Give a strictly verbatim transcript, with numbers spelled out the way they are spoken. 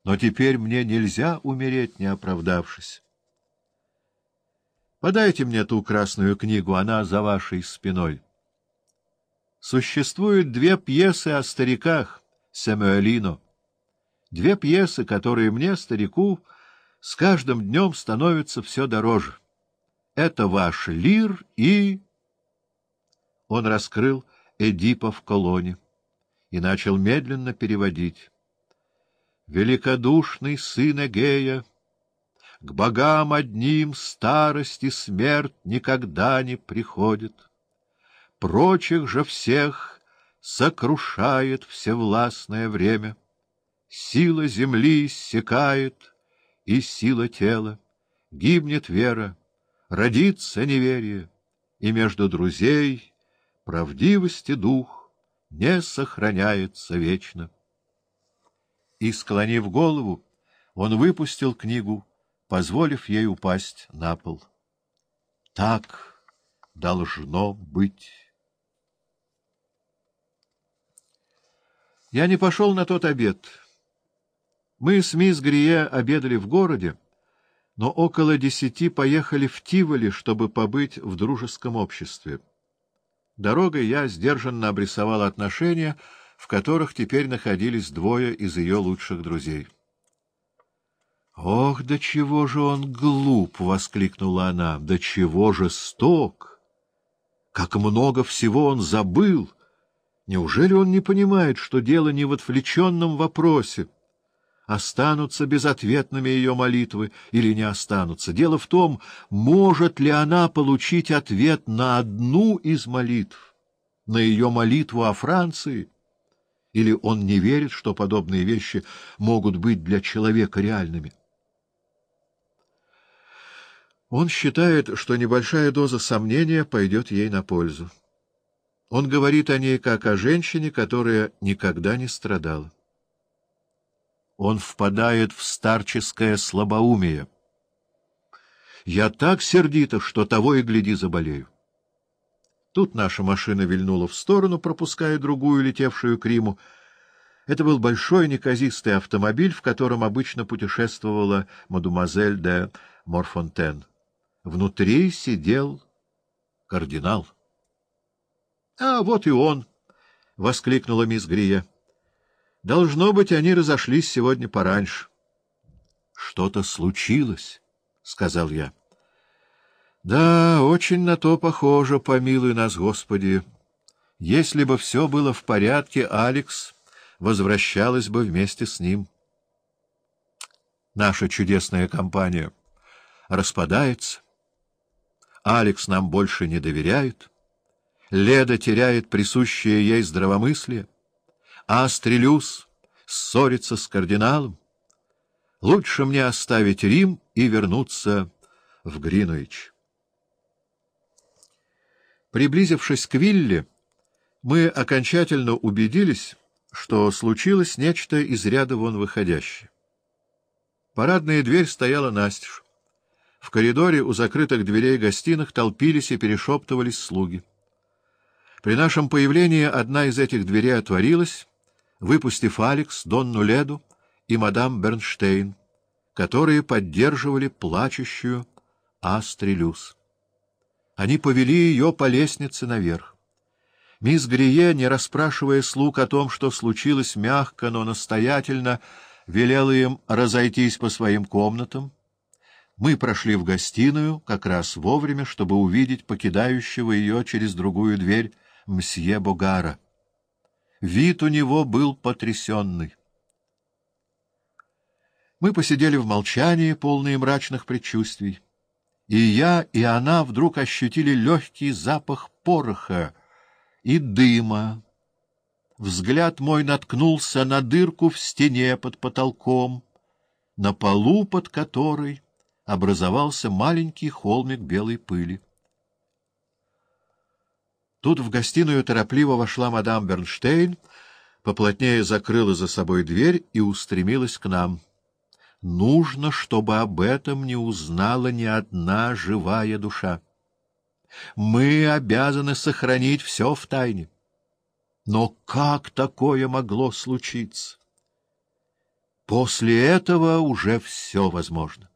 Но теперь мне нельзя умереть, не оправдавшись. Подайте мне ту красную книгу, она за вашей спиной. Существуют две пьесы о стариках Сэмюэлино. Две пьесы, которые мне, старику, с каждым днем становятся все дороже. Это ваш Лир и... Он раскрыл Эдипа в колонне и начал медленно переводить. «Великодушный сын Эгея, к богам одним старость и смерть никогда не приходит. Прочих же всех сокрушает всевластное время. Сила земли иссякает, и сила тела. Гибнет вера, родится неверие, и между друзей правдивости дух не сохраняется вечно». И, склонив голову, он выпустил книгу, позволив ей упасть на пол. Так должно быть. Я не пошел на тот обед. Мы с мисс Грие обедали в городе, но около десяти поехали в Тиволи, чтобы побыть в дружеском обществе. Дорогой я сдержанно обрисовал отношения, в которых теперь находились двое из ее лучших друзей. — Ох, до чего же он глуп! — воскликнула она. — До чего жесток! Как много всего он забыл! Неужели он не понимает, что дело не в отвлеченном вопросе? Останутся безответными ее молитвы или не останутся? Дело в том, может ли она получить ответ на одну из молитв, на ее молитву о Франции? Или он не верит, что подобные вещи могут быть для человека реальными? Он считает, что небольшая доза сомнения пойдет ей на пользу. Он говорит о ней как о женщине, которая никогда не страдала. Он впадает в старческое слабоумие. Я так сердита, что того и гляди заболею. Тут наша машина вильнула в сторону, пропуская другую, летевшую к Риму. Это был большой неказистый автомобиль, в котором обычно путешествовала мадемуазель де Морфонтен. Внутри сидел кардинал. — А вот и он! — воскликнула мисс Грие. — Должно быть, они разошлись сегодня пораньше. — Что-то случилось, — сказал я. — Да, очень на то похоже, помилуй нас, Господи. Если бы все было в порядке, Алекс возвращалась бы вместе с ним. Наша чудесная компания распадается. Алекс нам больше не доверяет. Леда теряет присущее ей здравомыслие. Астрелюс ссорится с кардиналом. Лучше мне оставить Рим и вернуться в Гринвич. Приблизившись к вилле, мы окончательно убедились, что случилось нечто из ряда вон выходящее. Парадная дверь стояла настежь. В коридоре у закрытых дверей гостиных толпились и перешептывались слуги. При нашем появлении одна из этих дверей отворилась, выпустив Алекс, Донну Леду и мадам Бернштейн, которые поддерживали плачущую Астрелюс. Они повели ее по лестнице наверх. Мисс Грие, не расспрашивая слуг о том, что случилось, мягко, но настоятельно велела им разойтись по своим комнатам. Мы прошли в гостиную как раз вовремя, чтобы увидеть покидающего ее через другую дверь мсье Богара. Вид у него был потрясенный. Мы посидели в молчании, полные мрачных предчувствий, и я, и она вдруг ощутили легкий запах пороха и дыма. Взгляд мой наткнулся на дырку в стене под потолком, на полу под которой образовался маленький холмик белой пыли. Тут в гостиную торопливо вошла мадам Бернштейн, поплотнее закрыла за собой дверь и устремилась к нам. Нужно, чтобы об этом не узнала ни одна живая душа. Мы обязаны сохранить все в тайне. Но как такое могло случиться? После этого уже все возможно.